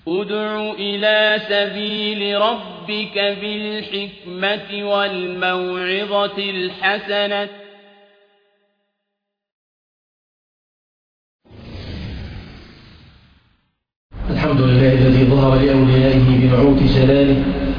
ادع إلى سبيل ربك بالحكمة والموعظة الحسنة الحمد لله الذي ظهر لأوليائه بنعوت جلاله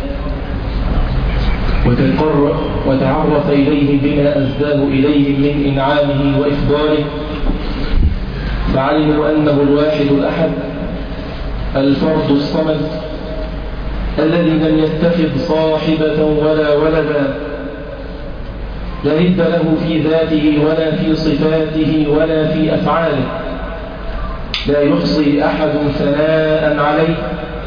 وتقر وتعرف إليه بما أزداه إليهم من إنعامه وإفضاله، فعلموا أنه الواحد الأحد الفرد الصمد الذي لم يتخذ صاحبة ولا ولدا، لا ند له في ذاته ولا في صفاته ولا في أفعاله، لا يحصي أحد ثناء عليه،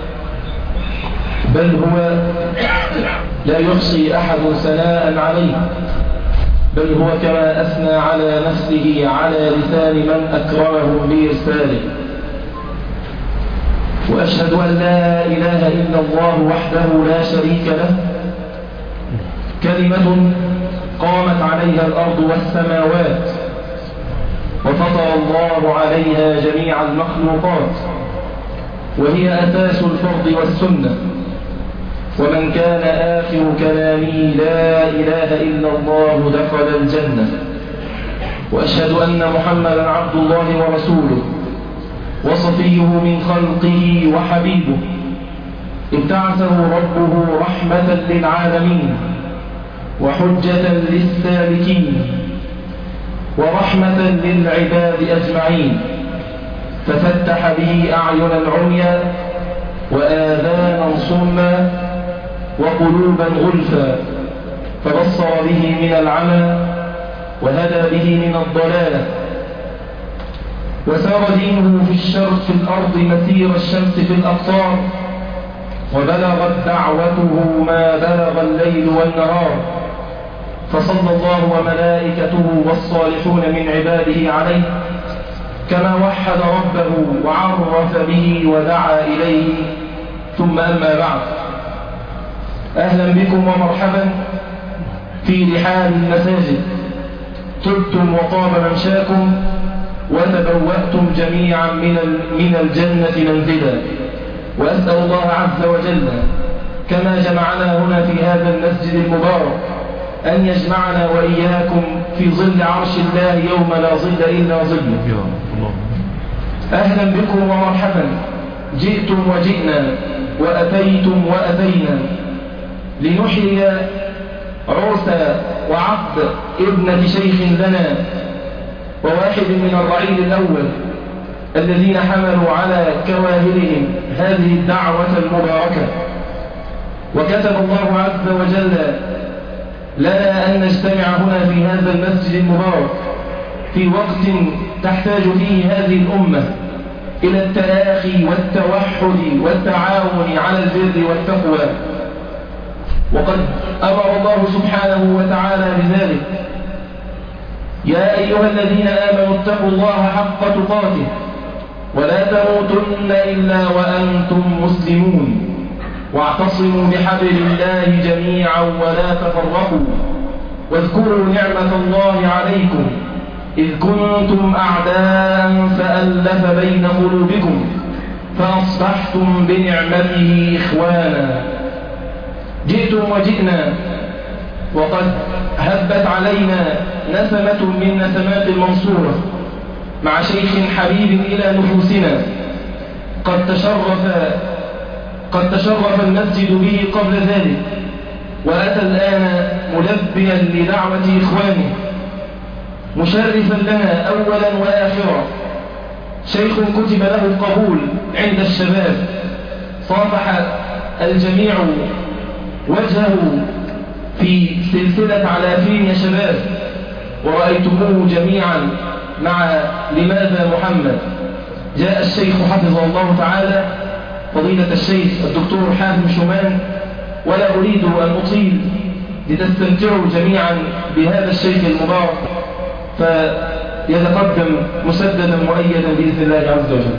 بل هو لا يحصي أحد ثناء عليه، بل هو كما أثنى على نفسه على لسان من أكرمه بإرساله. وأشهد أن لا إله إلا الله وحده لا شريك له، كلمة قامت عليها الأرض والسماوات وفطر الله عليها جميع المخلوقات، وهي أساس الفرض والسنة. ومن كان آخر كلامه لا إله إلا الله دخل الجنة. وأشهد أن محمدا عبد الله ورسوله وصفيه من خلقه وحبيبه، ابتعثه ربه رحمة للعالمين وحجة للسالكين ورحمة للعباد أجمعين، ففتح به أعينا عميا وآذانا صما وقلوبا غلفا، فبصر به من العمى وهدى به من الضلالة، وسار دينه في الشرق في الأرض مسير الشمس في الأقطار، وبلغت دعوته ما بلغ الليل والنهار، فصلى الله وملائكته والصالحون من عباده عليه، كما وحد ربه وعرف به ودعا إليه. ثم أما بعد، أهلا بكم ومرحبا في رحاب المساجد، طبتم وطاب ممشاكم وتبوأتم جميعا من الجنة منزلا. وأسأل الله عز وجل كما جمعنا هنا في هذا المسجد المبارك أن يجمعنا وإياكم في ظل عرش الله يوم لا ظل إلا ظله. أهلا بكم ومرحبا، جئتم وجئنا وأتيتم وأتينا لنحيي عرس وعقد ابنة شيخ لنا وواحد من الرعيل الأول الذين حملوا على كواهلهم هذه الدعوة المباركة. وكتب الله عز وجل لنا أن نجتمع هنا في هذا المسجد المبارك في وقت تحتاج فيه هذه الأمة إلى التآخي والتوحد والتعاون على البر والتقوى، وقد أمر الله سبحانه وتعالى بذلك: يا أيها الذين آمنوا اتقوا الله حق تقاته ولا تموتن إلا وأنتم مسلمون، واعتصموا بحبل الله جميعا ولا تفرقوا، واذكروا نعمة الله عليكم إذ كنتم أعداء فألف بين قلوبكم فأصبحتم بنعمته إخوانا. جئتم وجئنا وقد هبت علينا نسمة من نسمات المنصورة مع شيخ حبيب إلى نفوسنا قد تشرف المسجد به قبل ذلك، وأتى الآن ملبيا لدعوة إخوانه، مشرفا لنا أولا وآخرا. شيخ كتب له القبول عند الشباب، صافح الجميع وجهه في سلسلة علافين يا شباب، ورأيتموه جميعا مع لماذا محمد. جاء الشيخ حفظه الله تعالى فضيلة الشيخ الدكتور حازم شومان، ولا أريد أن أطيل لتستمتعوا جميعا بهذا الشيخ المبارك، فيتقدم مسددا مؤيدا بإذن الله عز وجل.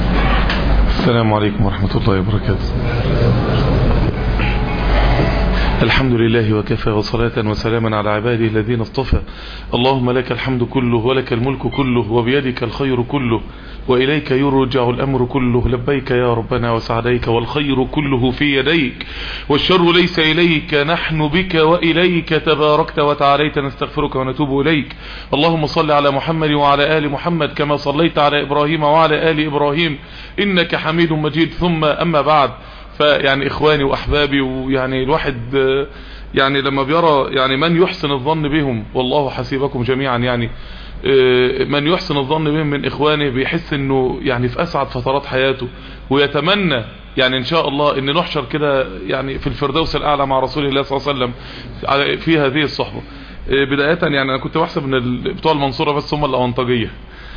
السلام عليكم ورحمة الله وبركاته. الحمد لله وكفى وصلاة وسلاما على عباده الذين اصطفى. اللهم لك الحمد كله ولك الملك كله وبيدك الخير كله وإليك يرجع الأمر كله. لبيك يا ربنا وسعديك والخير كله في يديك والشر ليس إليك. نحن بك وإليك تباركت وتعاليت نستغفرك ونتوب إليك. اللهم صل على محمد وعلى آل محمد كما صليت على إبراهيم وعلى آل إبراهيم إنك حميد مجيد. ثم أما بعد، فيعني إخواني وأحبابي، ويعني الواحد يعني لما بيرى يعني من يحسن الظن بهم، والله حسيبكم جميعا، يعني من يحسن الظن بهم من إخوانه بيحس إنه يعني في أسعد فترات حياته، ويتمنى يعني إن شاء الله إن نحشر كده يعني في الفردوس الأعلى مع رسول الله صلى الله عليه وسلم في هذه الصحبة. بداية يعني أنا كنت بحسب إن بتوع المنصورة بس هم الأونطاجية.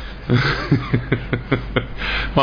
ما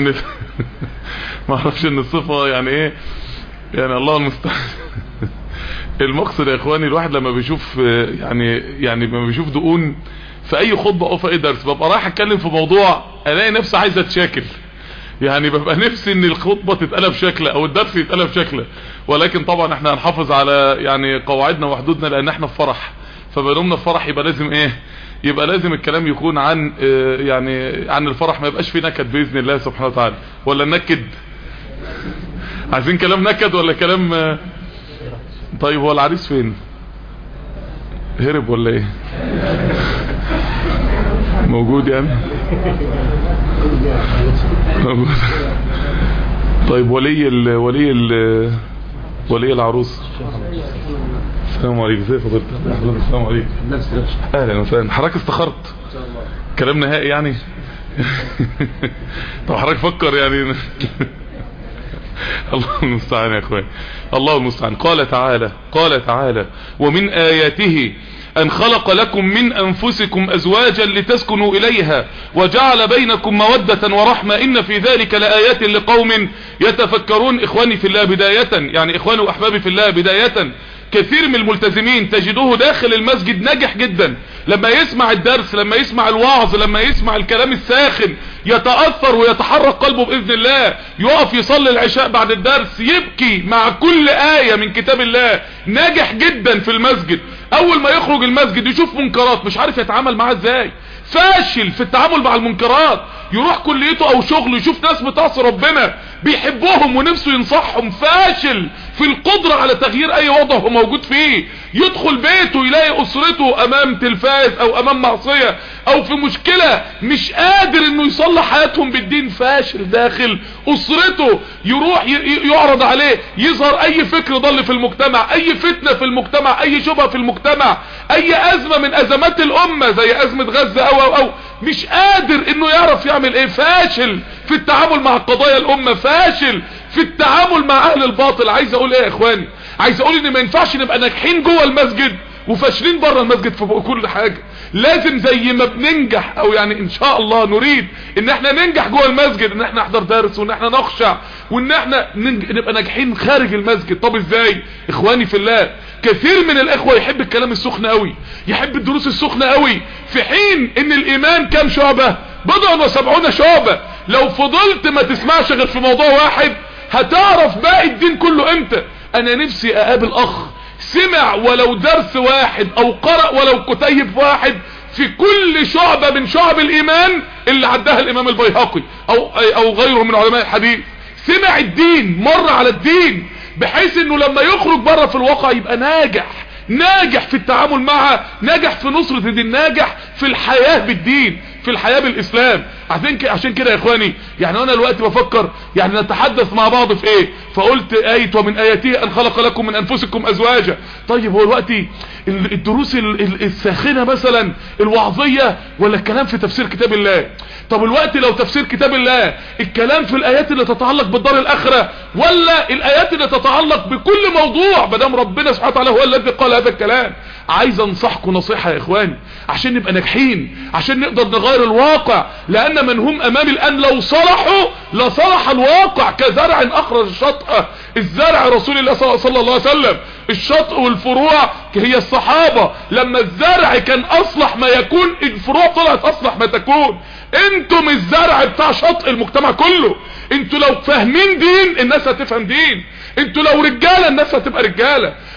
اعرفش ان الصفة يعني ايه، يعني الله المستعان. المقصد يا اخواني، الواحد لما بيشوف يعني لما بيشوف دقون في اي خطبة او في اي درس، ببقى رايح اتكلم في موضوع الاقي نفسي عايز اتشاكل، يعني ببقى نفسي ان الخطبة تتقلب شكله او الدرس يتقلب شكله، ولكن طبعا احنا هنحافظ على يعني قواعدنا وحدودنا لان احنا في فرح، فبنومنا في فرح يبقى لازم ايه، يبقى لازم الكلام يكون عن يعني عن الفرح، ما يبقاش فيه نكد بإذن الله سبحانه وتعالى. ولا نكد؟ عايزين كلام نكد ولا كلام؟ طيب هو العريس فين؟ هرب ولا ايه؟ موجود يعني؟ موجود. طيب ولي العروس. السلام عليكم، ازي فضيلتك؟ السلام عليكم. اهلا وسهلا. حضرتك استخرت كلام نهائي يعني؟ طب حضرتك فكر يعني. الله المستعان يا اخوان، الله المستعان. قال تعالى ومن آياته أن خلق لكم من أنفسكم أزواجا لتسكنوا إليها وجعل بينكم مودة ورحمة إن في ذلك لآيات لقوم يتفكرون. إخواني في الله بداية، يعني إخواني وأحبابي في الله بداية، كثير من الملتزمين تجدوه داخل المسجد ناجح جدا، لما يسمع الدرس، لما يسمع الوعظ، لما يسمع الكلام الساخن يتأثر ويتحرك قلبه بإذن الله، يقف يصلي العشاء بعد الدرس يبكي مع كل آية من كتاب الله، ناجح جدا في المسجد. اول ما يخرج المسجد يشوف منكرات مش عارف يتعامل معها ازاي، فاشل في التعامل مع المنكرات. يروح كليته او شغله يشوف ناس بتعصي ربنا بيحبهم ونفسه ينصحهم، فاشل في القدرة على تغيير اي وضع هو موجود فيه. يدخل بيته يلاقي اسرته امام تلفاز او امام معصية او في مشكلة مش قادر انه يصلح حياتهم بالدين، فاشل داخل اسرته. يروح يعرض عليه يظهر اي فكر ضل في المجتمع، اي فتنة في المجتمع، اي شبهة في المجتمع، اي ازمة من ازمات الامة زي ازمة غزة او مش قادر انه يعرف يعمل ايه، فاشل في التعامل مع قضايا الامة، فاشل في التعامل مع اهل الباطل. عايز اقول ايه يا اخواني؟ عايز اقول ان ما ينفعش نبقى ناجحين جوه المسجد وفاشلين بره المسجد في كل حاجة. لازم زي ما بننجح او يعني ان شاء الله نريد ان احنا ننجح جوه المسجد، ان احنا نحضر درس وان احنا نخشع وان احنا نبقى ناجحين خارج المسجد. طب ازاي؟ اخواني في الله، كثير من الاخوة يحب الكلام السخن قوي، يحب الدروس السخنة قوي، في حين ان الايمان كام شعبة؟ 70 شعبة. لو فضلت ما تسمعش غير في موضوع واحد هتعرف باقي الدين كله امتى. انا نفسي اقابل اخ سمع ولو درس واحد او قرأ ولو كتيب واحد في كل شعبة من شعب الايمان اللي عدها الامام البيهقي او غيره من علماء الحديث. سمع الدين، مر على الدين، بحيث انه لما يخرج بره في الواقع يبقى ناجح في التعامل معها، ناجح في نصرة الدين، ناجح في الحياة بالدين، في الحياة بالاسلام. عشان كده يا اخواني، يعني انا دلوقتي بفكر يعني نتحدث مع بعض في ايه، فقلت آية ومن آياته ان خلق لكم من انفسكم ازواجا. طيب هو دلوقتي الدروس الساخنة مثلا الوعظية ولا الكلام في تفسير كتاب الله؟ طب الوقت لو تفسير كتاب الله الكلام في الايات اللي تتعلق بالدار الاخرة ولا الايات اللي تتعلق بكل موضوع مادام ربنا سبحانه وتعالى هو الذي قال هذا الكلام؟ عايز انصحكم نصيحة يا اخواني عشان نبقى ناجحين، عشان نقدر نغير الواقع، لان من هم امامي الان لو صلحوا لصلح الواقع. كزرع اخرج شطأه، الزرع رسول الله صلى الله عليه وسلم، الشطء والفروع هي الصحابة. لما الزرع كان اصلح ما يكون الفروع طلعت اصلح ما تكون. انتم الزرع بتاع شطء المجتمع كله. انتوا لو فاهمين دين الناس هتفهم دين، انتوا لو رجالة الناس هتبقى رجالة،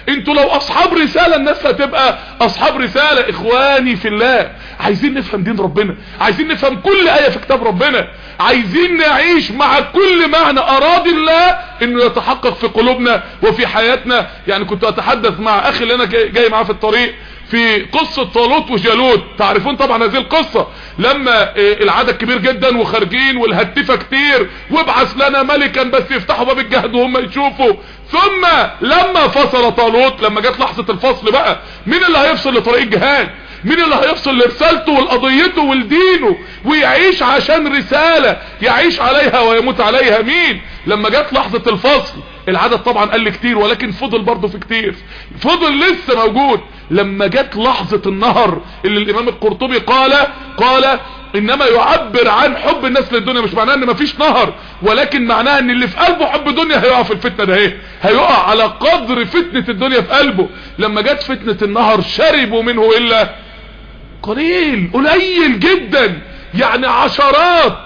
انتوا لو اصحاب رسالة الناس هتبقى اصحاب رسالة. اخواني في الله، عايزين نفهم دين ربنا، عايزين نفهم كل آية في كتاب ربنا، عايزين نعيش مع كل معنى اراد الله انه يتحقق في قلوبنا وفي حياتنا. يعني كنت اتحدث مع اخي اللي انا جاي معاه في الطريق في قصة طالوت وجالوت. تعرفون طبعا هذه القصة، لما العدد كبير جدا وخارجين والهتفة كتير، وابعث لنا ملكا بس يفتحوا باب الجهد وهم يشوفوا. ثم لما فصل طالوت، لما جت لحظة الفصل بقى، مين اللي هيفصل لطريق الجهاد؟ مين اللي هيفصل لرسالته ولقضيته ولدينه ويعيش عشان رسالة يعيش عليها ويموت عليها؟ مين؟ لما جت لحظة الفصل العدد طبعا قل كتير، ولكن فضل برضه في كتير، فضل لسه موجود. لما جت لحظة النهر اللي الامام القرطبي قال انما يعبر عن حب الناس للدنيا، مش معناه ان مفيش نهر، ولكن معناه ان اللي في قلبه حب دنيا هيقع في الفتنة ده، هيقع على قدر فتنة الدنيا في قلبه. لما جت فتنة النهر شربوا منه الا قليل جدا، يعني عشرات،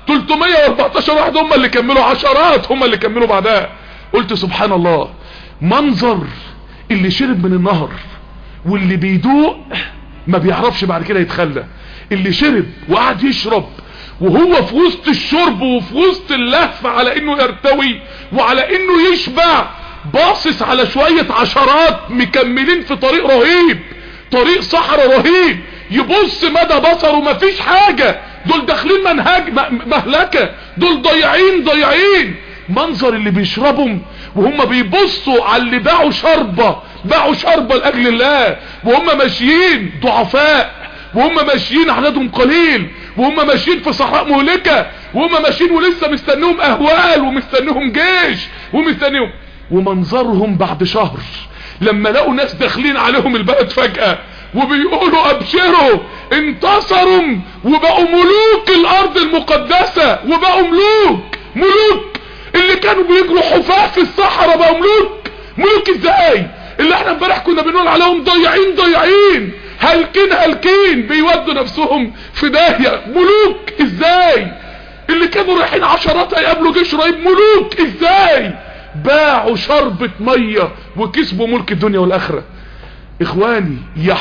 314 واحد هم اللي كملوا، عشرات هم اللي كملوا بعدها. قلت سبحان الله، منظر اللي شرب من النهر واللي بيدوق ما بيعرفش بعد كده يتخلى. اللي شرب وقعد يشرب وهو في وسط الشرب وفي وسط اللهف على انه يرتوي وعلى انه يشبع، باصص على شوية عشرات مكملين في طريق رهيب، طريق صحراء رهيب، يبص مدى بصره مفيش حاجة، دول داخلين مهلكة، دول ضايعين. منظر اللي بيشربهم وهم بيبصوا على اللي باعوا شربة لأجل الله، وهم ماشيين ضعفاء، وهم ماشيين عددهم قليل، وهم ماشيين في صحراء مهلكة، وهم ماشيين ولسه مستنيهم اهوال ومستنيهم جيش ومستنيهم. ومنظرهم بعد شهر لما لقوا ناس داخلين عليهم البلد فجأة وبيقولوا ابشروا انتصروا وبقوا ملوك الارض المقدسة، وبقوا ملوك اللي كانوا بيجروا حفاة في الصحراء بقوا ملوك ازاي؟ اللي احنا امبارح كنا بنقول عليهم ضايعين هالكين بيودوا نفسهم في داهية، ملوك ازاي؟ اللي كانوا رايحين عشرات هيقابلوا جيش رهيب، ملوك ازاي؟ باعوا شربة مية وكسبوا ملك الدنيا والاخرة. اخواني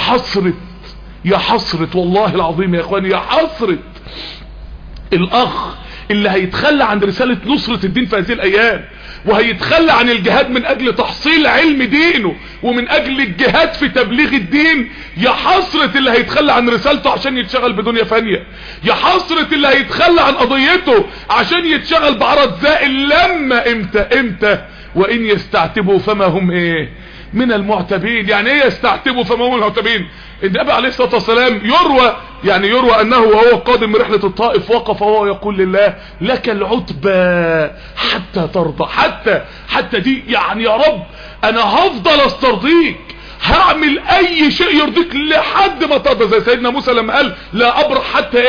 يا حسرة والله العظيم يا اخواني، يا حسرة الاخ اللي هيتخلى عن رسالة نصرة الدين في هذه الايام، وهيتخلى عن الجهاد من اجل تحصيل علم دينه ومن اجل الجهاد في تبليغ الدين. يا حسرة اللي هيتخلى عن رسالته عشان يتشغل بدنيا فانية، يا حسرة اللي هيتخلى عن قضيته عشان يتشغل بعرض زائل. لما امتى وان يستعتبوا فما هم من المعتبين. يعني ايه يستعتبوا فما هم المعتبين؟ النبي عليه الصلاة والسلام يروى انه وهو قادم من رحلة الطائف وقف وهو يقول لله لك العتبى حتى ترضى. حتى دي يعني يا رب انا هفضل استرضيك، هعمل اي شيء يرضيك لحد ما ترضى. زي سيدنا موسى لما قال لا ابرح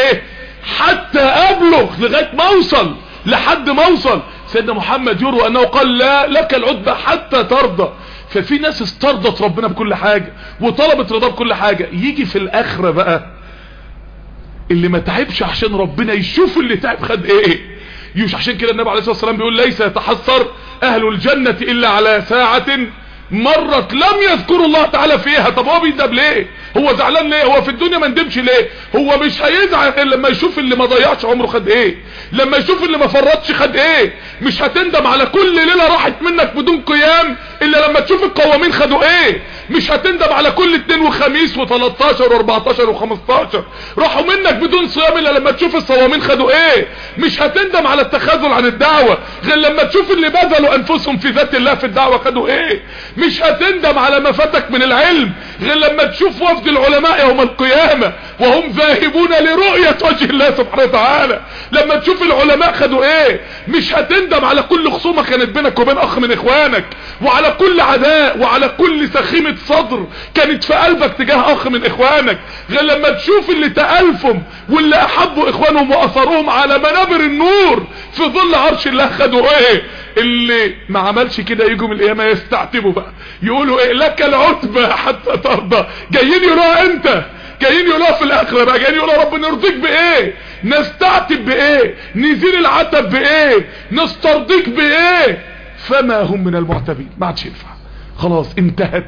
حتى ابلغ، لغاية ما اوصل، لحد ما اوصل. سيدنا محمد يروى انه قال لا لك العتبى حتى ترضى. ففي ناس استرضت ربنا بكل حاجة وطلبت رضاه بكل حاجة. يجي في الاخرة بقى اللي ما تعبش عشان ربنا يشوف اللي تعب خد يوش. عشان كده النبي عليه الصلاة والسلام بيقول ليس يتحسر اهل الجنة الا على ساعة مرت لم يذكروا الله تعالى فيها. طب هو بيندب ليه؟ هو زعلان ليه؟ هو في الدنيا ما ندمش ليه؟ هو مش هيزعل الا لما يشوف اللي ما ضيعش عمره خد لما يشوف اللي ما فرطش خد مش هتندم على كل ليلة راحت منك بدون قيام الا لما تشوف القوامين خدوا مش هتندم على كل اثنين وخميس و13 و14 و15 راحوا منك بدون صيام الا لما تشوف الصوامين خدوا مش هتندم على التخاذل عن الدعوة غير لما تشوف اللي بذلوا انفسهم في ذات الله في الدعوة خدوا مش هتندم على ما فاتك من العلم غير لما تشوف وفد العلماء يوم القيامة وهم ذاهبون لرؤية وجه الله سبحانه وتعالى. لما تشوف العلماء خدوا مش هتندم على كل خصومة كانت بينك وبين اخ من اخوانك، وعلى كل عداء، وعلى كل سخيمة صدر كانت في قلبك تجاه اخ من اخوانك غير لما تشوف اللي تألفهم واللي احبوا اخوانهم واثروهم على منابر النور في ظل عرش الله خدوا اللي ما عملش كده يجوا من القيامة يستعتبوا بقى يقولوا لك العتبى حتى ترضى. جايين يقولوا امتى؟ جايين يقولوا في الاخرة بقى، جايين يقولوا رب نرضيك نستعتب نزيل العتب نسترضيك فما هم من المعتبين. ما عادش ينفع خلاص انتهت،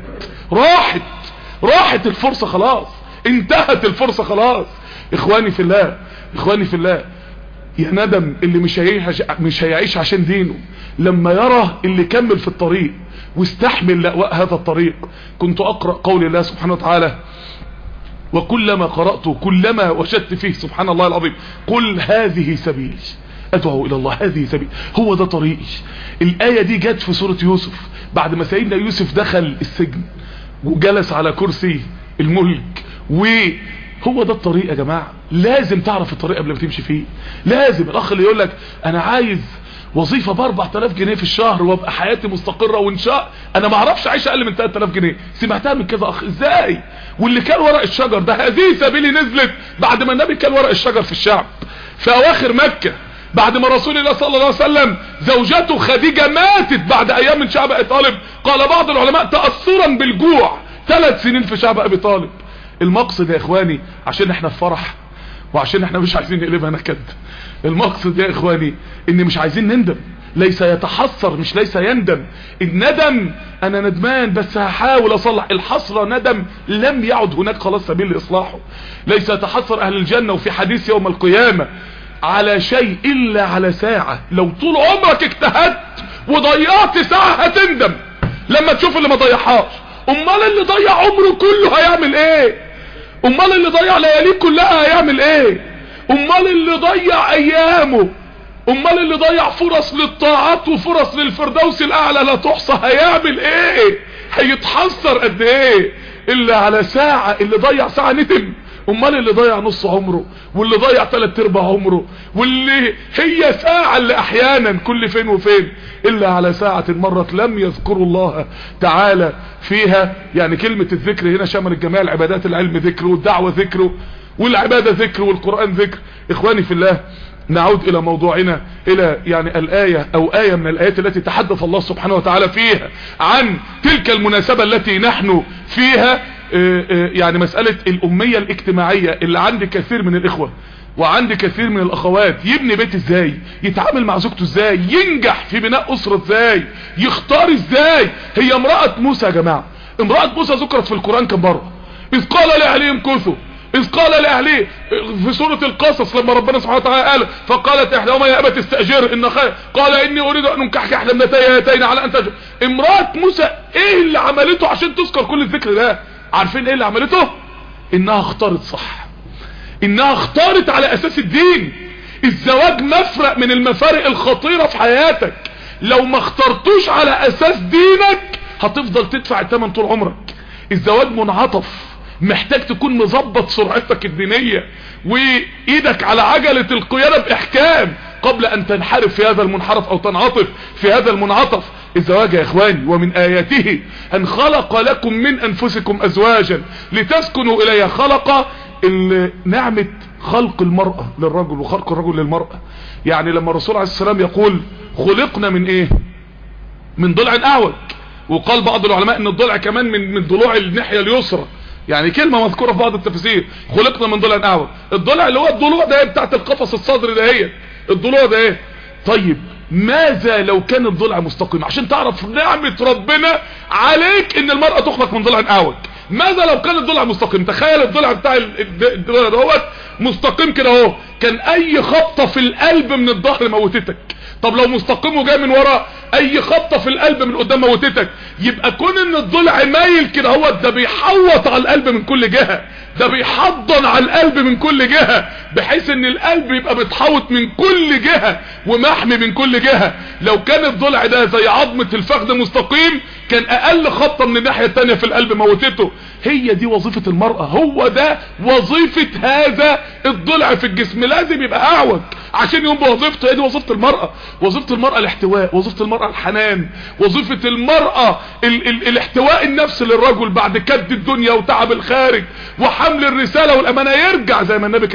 راحت الفرصة خلاص، انتهت الفرصة خلاص. اخواني في الله، يا ندم اللي مش هيعيش عشان دينه لما يرى اللي كمل في الطريق واستحمل لأواء هذا الطريق. كنت أقرأ قول الله سبحانه وتعالى: وكلما قرأت كلما وجدت فيه سبحان الله العظيم قل هذه سبيلي أدعو إلى الله، هذه سبيل، هو ده طريقي. الآية دي جت في سورة يوسف بعد ما سيدنا يوسف دخل السجن وجلس على كرسي الملك، وهو ده الطريق يا جماعة. لازم تعرف الطريق قبل ما تمشي فيه. لازم الأخ اللي يقول لك أنا عايز وظيفة ب4000 جنيه في الشهر وابقى حياتي مستقرة وانشاء انا ما اعرفش اعيش اقل من 3000 جنيه، سمعتها من كذا اخ. ازاي؟ واللي كان ورق الشجر ده، هذه سبيلي نزلت بعد ما النبي كان ورق الشجر في الشعب في اواخر مكة، بعد ما رسول الله صلى الله عليه وسلم زوجته خديجة ماتت بعد ايام من شعب ابي طالب. قال بعض العلماء تأثرا بالجوع 3 سنين في شعب ابي طالب. المقصد يا اخواني عشان احنا في فرح وعشان احنا مش عايزين نقلبها نكد، المقصد يا اخواني ان مش عايزين نندم. ليس يتحسر مش ليس يندم. الندم انا ندمان بس هحاول اصلح، الحسرة ندم لم يعد هناك خلاص سبيل لاصلاحه. ليس يتحسر اهل الجنة وفي حديث يوم القيامة على شيء الا على ساعة. لو طول عمرك اجتهدت وضيعت ساعة هتندم لما تشوف اللي ما ضيعهاش. امال اللي ضيع عمره كله هيعمل ايه؟ امال اللي ضيع لياليه كلها هيعمل ايه؟ امال اللي ضيع ايامه، امال اللي ضيع فرص للطاعات وفرص للفردوس الاعلى لا تحصى هيعمل ايه؟ هيتحسر قد ايه؟ الا على ساعة. اللي ضيع ساعة ندم. امال اللي ضيع نص عمره واللي ضيع 3/4 عمره واللي هي ساعة اللي احيانا كل فين وفين الا على ساعة مرت لم يذكروا الله تعالى فيها. يعني كلمة الذكر هنا شمل الجميع، العبادات، العلم ذكر والدعوة ذكر والعبادة ذكر والقرآن ذكر. اخواني في الله، نعود الى موضوعنا، الى يعني الآية او آية من الآيات التي تحدث الله سبحانه وتعالى فيها عن تلك المناسبة التي نحن فيها. يعني مسألة الأمية الاجتماعية اللي عند كثير من الإخوة وعند كثير من الأخوات. يبني بيت ازاي؟ يتعامل مع زوجته ازاي؟ ينجح في بناء أسرة ازاي؟ يختار ازاي؟ هي امرأة موسى يا جماعة، امرأة موسى ذكرت في القرآن كم مرة؟ إذ قال لأهلهم كثوا، إذ قال لأهليه في سورة القصص لما ربنا سبحانه وتعالى قال فقالت إحداهما يا أبت استأجر إن خير، قال إني أريد أن أنكحك إحدى ابنتي هاتين على أن تأجر. امرأة موسى إيه اللي عملته عشان تذكر كل الذكر ده؟ عارفين إيه اللي عملته؟ إنها اختارت صح، إنها اختارت على أساس الدين. الزواج مفرق من المفارق الخطيرة في حياتك. لو ما اخترتوش على أساس دينك هتفضل تدفع الثمن طول عمرك. الزواج منعطف، محتاج تكون مظبط سرعتك الدينية وايدك على عجلة القيادة باحكام قبل ان تنحرف في هذا المنحرف او تنعطف في هذا المنعطف. الزواج يا اخواني ومن اياته ان خلق لكم من انفسكم ازواجا لتسكنوا اليها. خلق نعمة خلق المرأة للرجل وخلق الرجل للمرأة. يعني لما الرسول عليه السلام يقول خلقنا من ايه؟ من ضلع اعوج. وقال بعض العلماء ان الضلع كمان من ضلوع الناحية اليسرى، يعني كلمة مذكورة في بعض التفاسير، خلقنا من ضلع اعوج. الضلع اللي هو الضلوع ده بتاعت القفص الصدري ده، هي الضلوع ده ايه؟ طيب ماذا لو كان الضلع مستقيم؟ عشان تعرف نعمة ربنا عليك ان المرأة تخلق من ضلع اعوج. ماذا لو كان الضلع مستقيم؟ تخيل الضلع بتاع الضلع دوت مستقيم كده اهو، كان اي خبطة في القلب من الظهر موتتك. طب لو مستقيم وجاي من ورا اي خبطة في القلب من قدام موتتك. يبقى كون ان الضلع مايل كده هو ده بيحوط على القلب من كل جهة، ده بيحضن على القلب من كل جهة، بحيث ان القلب يبقى متحوط من كل جهة ومحمي من كل جهة. لو كان الضلع ده زي عظمة الفخذ مستقيم كان اقل خبطة من الناحية التانية في القلب موتته. هي دي وظيفة المرأة، هو ده وظيفة هذا الضلع في الجسم. لازم يبقى اعوج عشان يقوم بوظيفته. هي دي وظيفة المرأة. وظيفة المرأة الاحتواء، وظيفة المرأة الحنان، وظيفة المرأة الاحتواء النفس للرجل بعد كد الدنيا وتعب الخارج وحمل الرسالة والامانة. يرجع زي ما النبي كان يرجع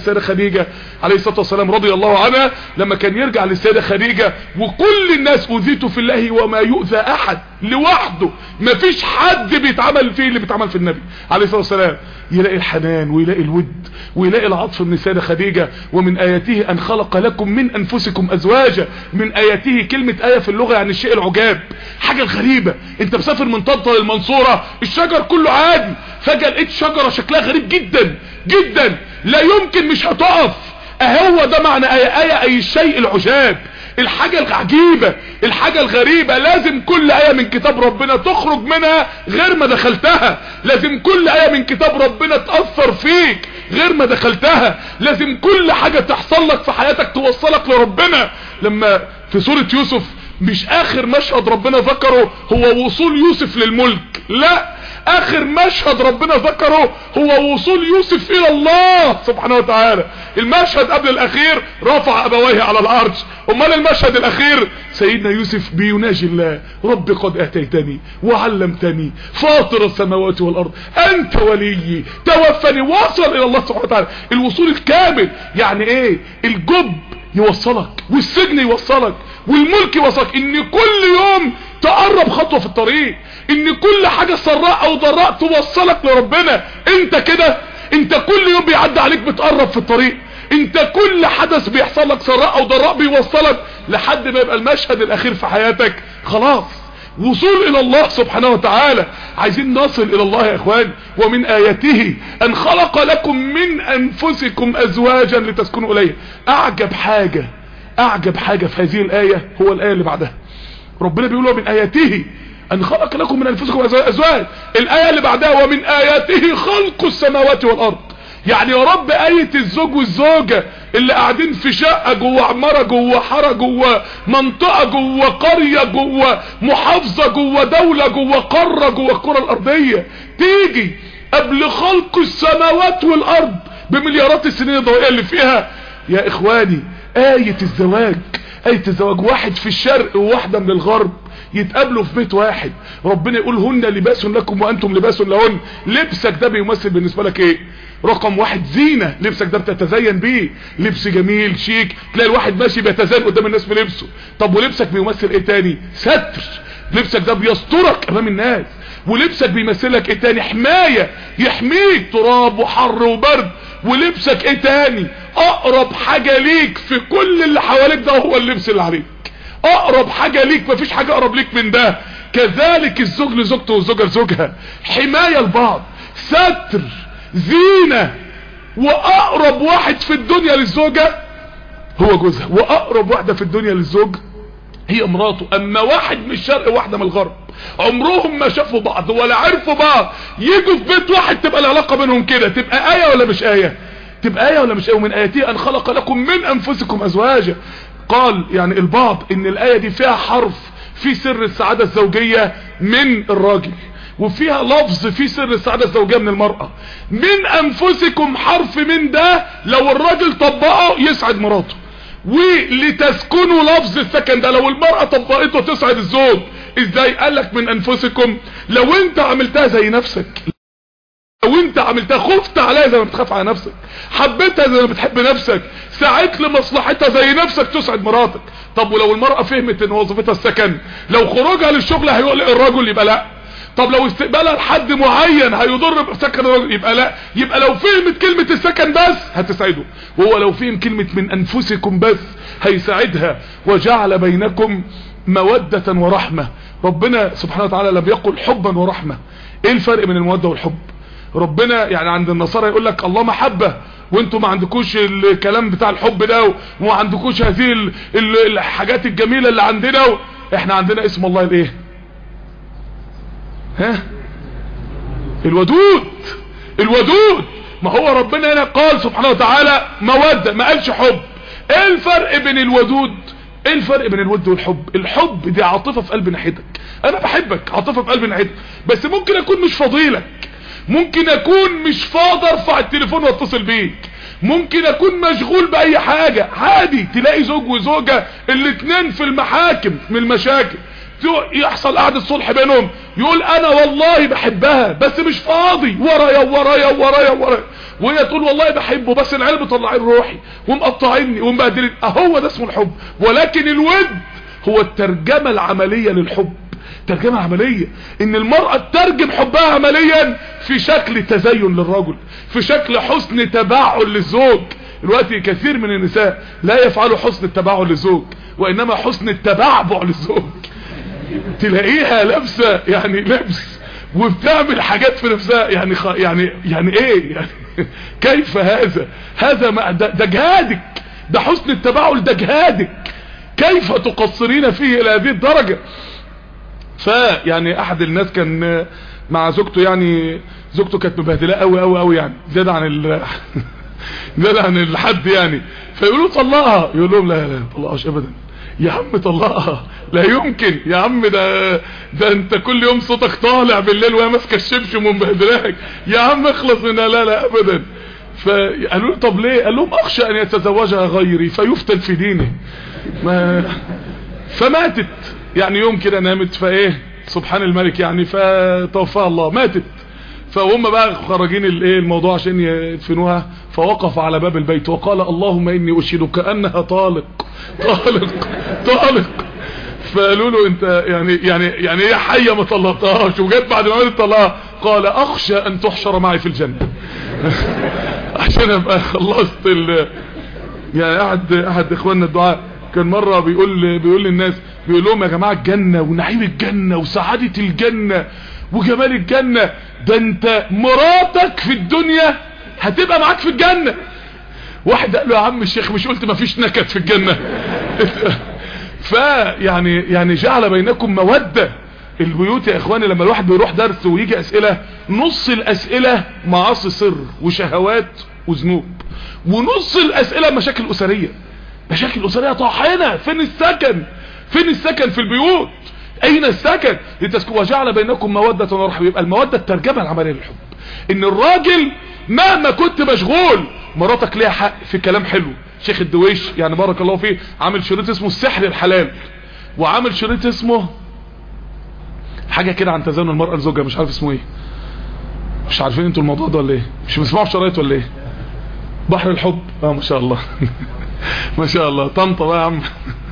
السيدة خديجة عليه الصلاة والسلام رضي الله عنها، لما كان يرجع للسيدة خديجة وكل الناس أوذيته في الله وما يؤذى أحد، لوحده مفيش حد بيتعمل فيه اللي بيتعمل في النبي عليه الصلاة والسلام، يلاقي الحنان ويلاقي الود ويلاقي العطف من السيدة خديجة. ومن آياته أن خلق لكم من أنفسكم أزواجا. من آياته كلمة آية في اللغة يعني الشيء العجاب، حاجة الغريبة. انت مسافر من طنطا للمنصورة، الشجر كله عادي، فجأة لقيت شجرة شكلها غريب جدا جدا، لا يمكن مش هتقف. اهو ده معنى آية اي الشيء العجاب، الحاجة العجيبة، الحاجة الغريبة. لازم كل آية من كتاب ربنا تخرج منها غير ما دخلتها، لازم كل آية من كتاب ربنا تأثر فيك غير ما دخلتها، لازم كل حاجة تحصل لك في حياتك توصلك لربنا. لما في سورة يوسف مش اخر مشهد ربنا ذكره هو وصول يوسف للملك، لا، اخر مشهد ربنا ذكره هو وصول يوسف الى الله سبحانه وتعالى. المشهد قبل الاخير رفع ابويه على العرش، امال المشهد الاخير سيدنا يوسف بيناجي الله، رب قد اتيتني وعلمتني فاطر السماوات والارض انت وليي توفني. وصل الى الله سبحانه وتعالى الوصول الكامل. يعني ايه؟ الجب يوصلك، والسجن يوصلك، والملك يوصلك، ان كل يوم تقرب خطوة في الطريق، ان كل حاجة سراء او ضراء توصلك لربنا. انت كده، انت كل يوم بيعدي عليك بتقرب في الطريق، انت كل حدث بيحصل لك سراء او ضراء بيوصلك لحد ما يبقى المشهد الاخير في حياتك خلاص وصول الى الله سبحانه وتعالى. عايزين نصل الى الله يا اخوان. ومن آياته ان خلق لكم من انفسكم ازواجا لتسكنوا اليه. اعجب حاجة في هذه الآية هو الآية اللي بعدها. ربنا بيقول ومن آياته ان خلق لكم من انفسكم ازواج. الآية اللي بعدها ومن آياته خلق السماوات والارض. يعني يا رب آية الزوج والزوجة اللي قاعدين في شقة جوه عمارة جوه حارة جوه منطقة جوه قرية جوه محافظة جوه دولة جوه قارة جوه الكرة الارضية، تيجي قبل خلق السماوات والارض بمليارات السنين الضوئية اللي فيها. يا اخواني آية الزواج، واحد في الشرق وواحدة من الغرب يتقابلوا في بيت واحد، ربنا يقول هن لباس لكم وانتم لباس لهن. لبسك ده بيمثل بالنسبة لك ايه؟ رقم واحد زينة، لبسك ده بتتزين بيه، لبس جميل شيك، تلاقي الواحد ماشي بيتزين قدام الناس بلبسه. طب ولبسك بيمثل ايه تاني؟ ستر، لبسك ده بيسترك امام الناس. ولبسك بيمثلك ايه تاني؟ حماية، يحميك تراب وحر وبرد. ولبسك ايه تاني؟ اقرب حاجة ليك في كل اللي حواليك ده هو اللبس اللي عليك، اقرب حاجة ليك، مفيش حاجة اقرب ليك من ده. كذلك الزوج لزوجته والزوجة لزوجها، حماية لبعض، ستر، زينة. واقرب واحد في الدنيا للزوجة هو جوزها، واقرب واحدة في الدنيا للزوج هي امراته. اما واحد من الشرق واحدة من الغرب عمرهم ما شافوا بعض ولا عرفوا بعض، يجوا في بيت واحد تبقى العلاقة بينهم كده. تبقى آية ولا مش آية؟ تبقى آية ولا مش آية؟ ومن آياته أن خلق لكم من أنفسكم أزواجا. قال يعني البعض ان الآية دي فيها حرف في سر السعادة الزوجية من الراجل، وفيها لفظ في سر السعادة الزوجية من المرأة. من أنفسكم حرف من ده لو الراجل طبقه يسعد مراته، ولتسكنوا لفظ السكن ده لو المرأة طبقته تسعد الزوج. ازاي؟ قالك من أنفسكم لو انت عملتها زي نفسك، لو انت عملتها خفت عليها زي ما بتخاف على نفسك، حبيتها زي ما بتحب نفسك، ساعدت لمصلحتها زي نفسك، تسعد مراتك. طب ولو المرأة فهمت ان وظيفتها السكن، لو خروجها للشغل هيقلق الرجل يبقى لا، طب لو استقبالها لحد معين هيضر بسكن الرجل يبقى لا، يبقى لو فهمت كلمة السكن بس هتسعده، وهو لو فهم كلمة من انفسكم بس هيساعدها. وجعل بينكم مودة ورحمة. ربنا سبحانه وتعالى لم يقل حبا ورحمة. ايه الفرق بين المودة والحب؟ ربنا يعني عند النصارى يقول لك الله محبة، وانتوا ما عندكوش الكلام بتاع الحب ده، وما عندكوش هذه الحاجات الجميلة اللي عندنا. احنا عندنا اسم الله الايه؟ ها؟ الودود. ما هو ربنا هنا قال سبحانه وتعالى مودة، ما قالش حب. ايه الفرق بين الودود؟ ايه الفرق بين الود والحب؟ الحب دي عاطفة في قلب ناحيتك، انا بحبك، عاطفة في قلب ناحيتك، بس ممكن اكون مش فاضيلك، ممكن اكون مش فاضي ارفع التليفون واتصل بيك، ممكن اكون مشغول باي حاجة. عادي تلاقي زوج وزوجة الاتنين في المحاكم من المشاكل، يحصل قعدة صلح بينهم، يقول انا والله بحبها بس مش فاضي، ورايا وهي تقول والله بحبه بس العيال مطلعين روحي ومقطعيني ومبهدلين. اهو ده اسمه الحب. ولكن الود هو الترجمة العملية للحب، ترجمة عملية، ان المرأة تترجم حبها عمليا في شكل تزين للرجل، في شكل حسن تباعل للزوج. دلوقتي كثير من النساء لا يفعلوا حسن التباعل للزوج، وانما حسن التبعبع للزوج. تلاقيها لابسه يعني لبس وبتعمل حاجات في نفسها يعني ايه يعني كيف هذا ده جهادك، ده حسن التباعل، ده جهادك، كيف تقصرين فيه الى هذه الدرجة؟ فيعني احد الناس كان مع زوجته، يعني زوجته كانت مبهدله قوي قوي قوي، يعني زيادة عن الحد يعني. فيقولوا طلقها، يقول لهم لا طلقهاش ابدا يا عم، طلقها لا يمكن يا عم، ده انت كل يوم صوتك طالع بالليل وهي ماسكه الشبشب ومبهدلاك يا عم، اخلص منها. لا ابدا. فقالوا له طب ليه؟ قال لهم اخشى ان يتزوجها غيري فيفتن في دينه. فماتت يعني يوم كده، نامت فايه سبحان الملك يعني، فتوفاها الله، ماتت. فهم بقى خرجين الموضوع عشان يدفنوها، فوقف على باب البيت وقال اللهم اني اشهدك انها طالق. فقالوا له انت يعني هي حيه ما طلقتهاش وجت بعد ما ماتت طلقها؟ قال اخشى ان تحشر معي في الجنه. عشان ابقى خلصت يعني احد اخواننا الدعاء كان مره بيقول للناس، بيقول لهم يا جماعه الجنه ونعيم الجنه وسعاده الجنه وجمال الجنه، ده انت مراتك في الدنيا هتبقى معاك في الجنه. واحد قال له يا عم الشيخ مش قلت ما فيش نكد في الجنه؟ يعني جعل بينكم موده. البيوت يا اخواني لما الواحد بيروح درس ويجي اسئله، نص الاسئله معاصي سر وشهوات وذنوب، ونص الاسئله مشاكل اسريه. مشاكل اسريه طاحنه. فين السكن في البيوت؟ اين السكن؟ وجعل بينكم موده ورحمه. يبقى الموده الترجمه العمليه للحب، ان الراجل مهما كنت مشغول مراتك ليها حق في كلام حلو. شيخ الدويش يعني بارك الله فيه عامل شريط اسمه السحر الحلال، وعامل شريط اسمه حاجه كده عن تزين المراه لزوجها، مش عارف اسمه ايه. مش عارفين انتوا الموضوع ده ولا ايه؟ مش بتسمعوا شرايط ولا ايه؟ بحر الحب. ما شاء الله. ما شاء الله. طنطا بقى يا عم.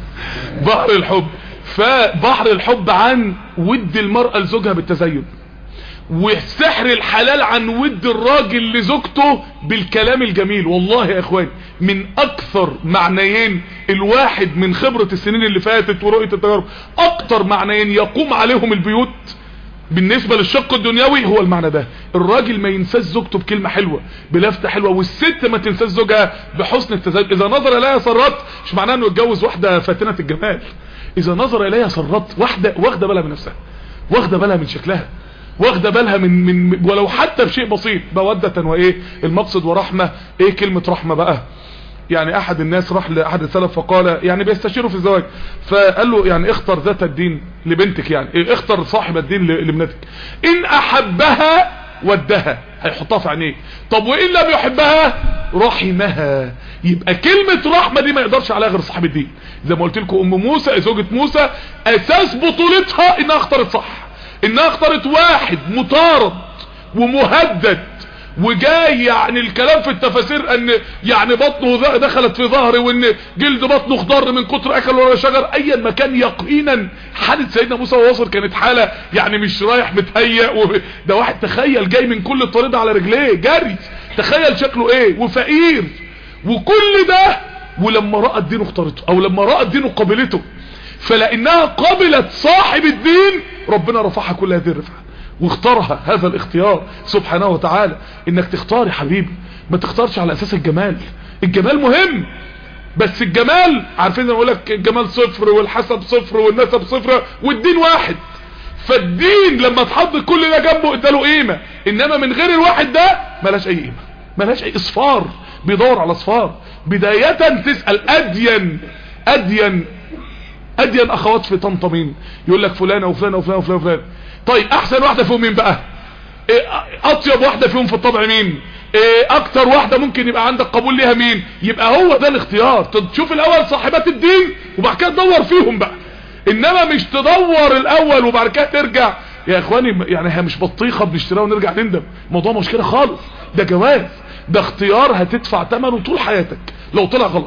بحر الحب. فبحر الحب عن ود المرأة لزوجها بالتزين، والسحر الحلال عن ود الراجل لزوجته بالكلام الجميل. والله يا اخوان من اكثر معنيين الواحد من خبرة السنين اللي فاتت ورؤية التجارب، اكتر معنيين يقوم عليهم البيوت بالنسبة للشق الدنيوي هو المعنى ده. الراجل ما ينساش زوجته بكلمة حلوة بلفتة حلوة، والست ما تنساش زوجها بحسن التزين. اذا نظر اليها سرت مش معناه انه يتجوز واحدة فاتنة الجمال. اذا نظر اليها سرت، واحدة واخدة بالها من نفسها، واخدة بالها من شكلها، واخدة بالها من ولو حتى بشيء بسيط. مودة وايه المقصد ورحمة. ايه كلمة رحمة بقى؟ يعني احد الناس راح لاحد السلف فقال، يعني بيستشيروا في الزواج، فقال له يعني اختر ذات الدين لبنتك، يعني اختر صاحب الدين لابنتك، ان احبها ودها هيحطها في عينيك، طب وان لم يحبها رحمها. يبقى كلمة رحمة دي ما يقدرش عليها غير صاحب الدين. زي ما قلت لكم ام موسى زوجة موسى اساس بطولتها انها اختارت صح، انها اختارت واحد مطارد ومهدد وجاي، يعني الكلام في التفاسير ان يعني بطنه دخلت في ظهري، وان جلد بطنه خضر من كتر اكل ولا شجر. ايا ما كان يقينا حالة سيدنا موسى وواصل كانت حالة يعني مش رايح متهيأ ده واحد تخيل جاي من كل الطريق على رجليه جري، تخيل شكله ايه، وفقير وكل ده. ولما رأت دينه اختارته، او لما رأت دينه قبلته، فلانها قبلت صاحب الدين ربنا رفعها كل هذه الرفعة واختارها. هذا الاختيار سبحانه وتعالى، انك تختار يا حبيبي، ما تختارش على اساس الجمال. الجمال مهم، بس الجمال عارفين اقول لك الجمال صفر والحسب صفر والنسب صفر والدين واحد. فالدين لما تحط كل ده جنبه اداله قيمة، انما من غير الواحد ده ملاش اي قيمة، ملاش اي اصفار. بيدور على اصفار. بداية تسأل ادين اخوات في طنطا مين؟ يقول لك فلانة وفلانة وفلانة وفلانة وفلانة. طيب احسن واحدة فيهم مين بقى؟ اطيب واحدة فيهم في الطبع مين؟ اكتر واحدة ممكن يبقى عندك قبول ليها مين؟ يبقى هو ده الاختيار. تشوف الاول صاحبات الدين وبعد كده تدور فيهم بقى، انما مش تدور الاول وبعد كده ترجع. يا اخواني يعني هي مش بطيخة بنشتريها ونرجع نندم، الموضوع مش كده خالص. ده جواز، ده اختيار هتدفع ثمنه طول حياتك لو طلع غلط.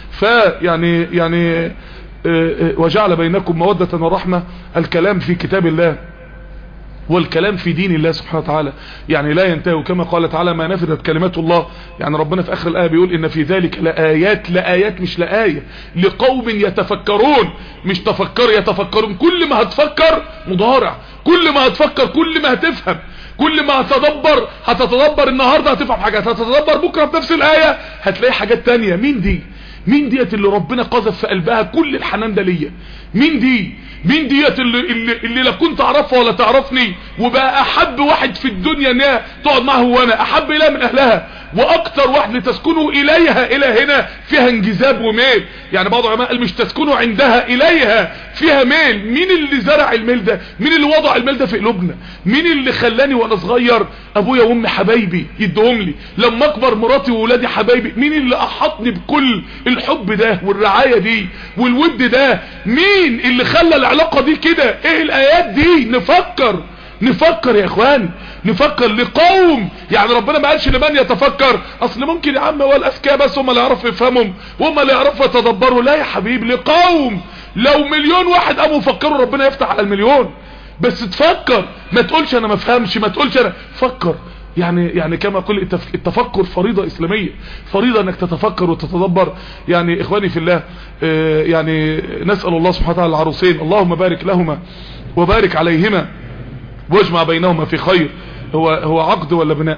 يعني وجعل بينكم مودة ورحمة، الكلام في كتاب الله والكلام في دين الله سبحانه وتعالى يعني لا ينتهي، كما قال تعالى ما نفذت كلمات الله. يعني ربنا في اخر الايه بيقول ان في ذلك لآيات مش لآية لقوم يتفكرون، مش يتفكرون. كل ما هتفكر مضارع، كل ما هتفكر كل ما هتفهم، كل ما هتتدبر النهاردة هتفهم حاجات، هتتدبر بكرة بنفس الآية هتلاقي حاجات تانية. مين ديت اللي ربنا قذف في قلبها كل الحنان ده ليا؟ مين ديت اللي لا كنت اعرفها ولا تعرفني، وبقى احب واحد في الدنيا انها تقعد معه وانا احب اليها من اهلها، واكتر واحد لتسكنوا اليها الى هنا فيها انجذاب وميل. يعني بعض العلماء قال مش تسكنوا عندها اليها فيها ميل. مين اللي زرع الميل ده؟ مين اللي وضع الميل ده في قلوبنا؟ مين اللي خلاني وانا صغير ابويا وامي حبايبي يدهم لي، لما اكبر مراتي وولادي حبايبي؟ مين اللي احطني بكل الحب ده والرعاية دي والود ده؟ مين اللي خلى العلاقة دي كده؟ ايه الايات دي؟ نفكر يا اخواني، نفكر لقوم. يعني ربنا ما قالش لمن يتفكر، اصل ممكن يا عم هو الاذكياء بس هم اللي يعرفوا يفهمهم وهم اللي يعرفوا يتدبروا. لا يا حبيبي، لقوم. لو مليون واحد قاموا فكروا ربنا يفتح على المليون. بس تفكر، ما تقولش انا ما فهمش، ما تقولش انا فكر. يعني كما قل التفكر فريضة اسلامية، فريضة انك تتفكر وتتدبر. يعني اخواني في الله، يعني نسأل الله سبحانه وتعالى العروسين اللهم بارك لهما وبارك عليهما واجمع بينهما في خير. هو عقد ولا بناء؟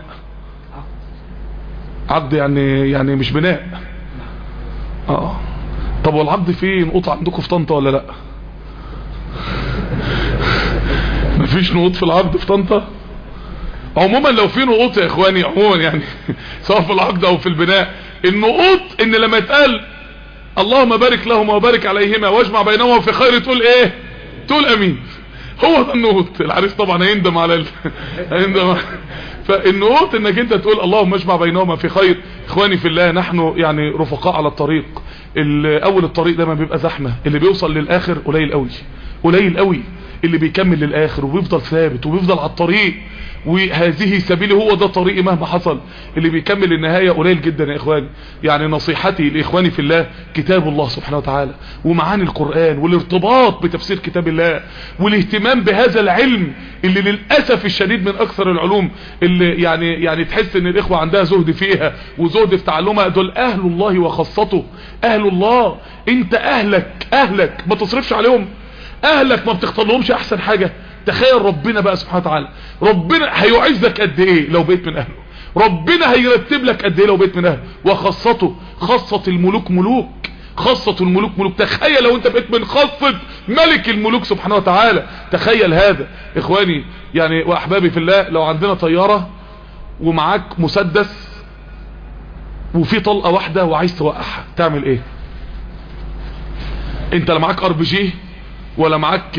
عقد يعني مش بناء. طب والعقد فيه نقوط عندكم في طنطا ولا لا؟ مفيش نقوط في العقد في طنطا؟ عموما لو في نقوط يا اخواني، عموما يعني سواء في العقد او في البناء، النقوط ان لما يتقال اللهم بارك لهما وبارك عليهما واجمع بينهما في خير تقول ايه؟ تقول امين. هو ده النقوط. العريس طبعا هيندم على فالنقوط انك انت تقول اللهم اجمع بينهما في خير. اخواني في الله، نحن يعني رفقاء على الطريق. اول الطريق ده ما بيبقى زحمة، اللي بيوصل للاخر قليل قوي اللي بيكمل للاخر وبيفضل ثابت وبيفضل على الطريق، وهذه سبيلي، هو ده طريقي مهما حصل. اللي بيكمل النهاية قليل جدا يا اخواني. يعني نصيحتي لاخواني في الله كتاب الله سبحانه وتعالى ومعاني القرآن والارتباط بتفسير كتاب الله والاهتمام بهذا العلم اللي للأسف الشديد من اكثر العلوم اللي يعني تحس ان الاخوة عندها زهد فيها وزهد في تعلمها. دول اهل الله وخاصته، اهل الله. انت اهلك ما تصرفش عليهم، اهلك ما بتختارلهمش احسن حاجة. تخيل ربنا بقى سبحانه وتعالى، ربنا هيعزك قد ايه لو بقيت من اهله، ربنا هيرتب لك قد ايه لو بقيت من اهله. وخاصته، خاصة الملوك ملوك، خاصة الملوك ملوك. تخيل لو انت بقيت من خاصة ملك الملوك سبحانه وتعالى، تخيل هذا. اخواني يعني واحبابي في الله، لو عندنا طيارة ومعاك مسدس وفي طلقة واحدة وعايز توقعها، تعمل ايه؟ انت لا معاك RPG ولا معاك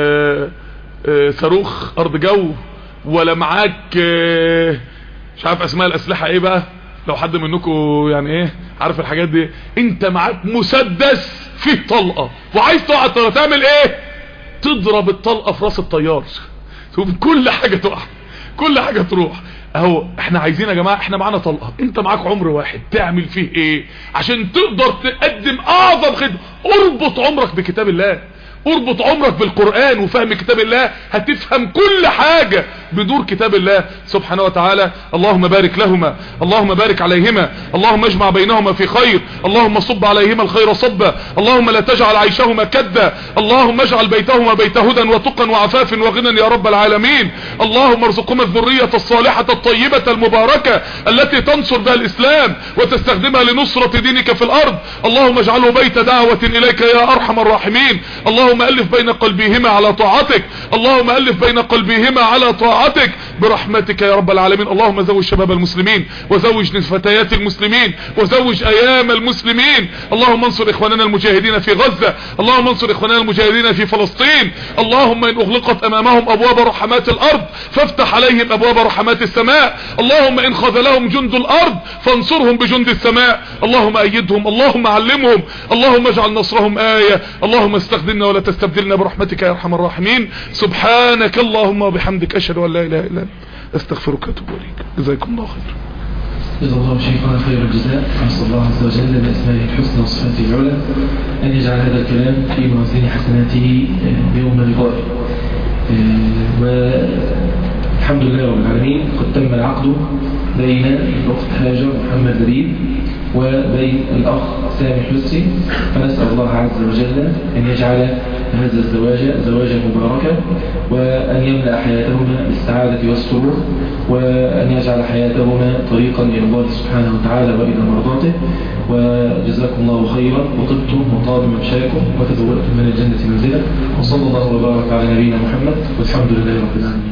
صاروخ ارض جو ولا معاك مش عارف اسماء الاسلحة ايه بقى، لو حد منكم يعني ايه عارف الحاجات دي. انت معاك مسدس فيه طلقة وعايز توقع الطيارة، تعمل ايه؟ تضرب الطلقة في راس الطيار، كل حاجة تقع، كل حاجة تروح. اهو احنا عايزين يا جماعة، احنا معانا طلقة، انت معاك عمر واحد، تعمل فيه ايه عشان تقدر تقدم اعظم خدمة؟ اربط عمرك بكتاب الله، اربط عمرك بالقرآن وفهم كتاب الله، هتفهم كل حاجة بدور كتاب الله سبحانه وتعالى. اللهم بارك لهما، اللهم بارك عليهما، اللهم اجمع بينهما في خير، اللهم صب عليهما الخير صبا، اللهم لا تجعل عيشهما كدا، اللهم اجعل بيتهما بيت هدى وتقى وعفاف وغنى يا رب العالمين. اللهم ارزقهما الذرية الصالحة الطيبة المباركة التي تنصر بها الاسلام وتستخدمها لنصرة دينك في الارض. اللهم اجعله بيت دعوة اليك يا ارحم الراحمين. اللهم ألف بين قلبيهما على طاعتك، اللهم ألف بين قلبيهما على طاعتك برحمتك يا رب العالمين. اللهم زوج شباب المسلمين وزوج فتيات المسلمين وزوج أيام المسلمين. اللهم انصر إخواننا المجاهدين في غزة، اللهم انصر إخواننا المجاهدين في فلسطين. اللهم إن أغلقت أمامهم أبواب رحمات الأرض فافتح عليهم أبواب رحمات السماء. اللهم إن خذلهم جند الأرض فانصرهم بجند السماء. اللهم أيدهم، اللهم علمهم، اللهم اجعل نصرهم آية. اللهم استخدمنا ولا تستبدلنا برحمتك يا ارحم الراحمين. سبحانك اللهم وبحمدك اشهد ان لا اله الا انت استغفرك واتوب اليك. جزاكم الله خير. جزا الله شيخنا خير الجزاء. نسأل الله عز وجل بأسمائه الحسنى وصفاته العلى أن يجعل هذا الكلام في موازين حسناته يوم لقائه. والحمد لله رب العالمين قد تم العقد بين الأخت هاجر محمد لبيب وبين الأخ سامح لسي، فنسأل الله عز وجل أن يجعل هذا الزواج زواجا مباركا، وأن يملأ حياتهما بالسعادة والسرور، وأن يجعل حياتهما طريقا إلى الله سبحانه وتعالى وإلى مرضاته. وجزاكم الله خيرا، وطبتم وطاب ممشاكم وتبوأتم من الجنة منزلا، وصلى الله وبارك على نبينا محمد، والحمد لله رب العالمين.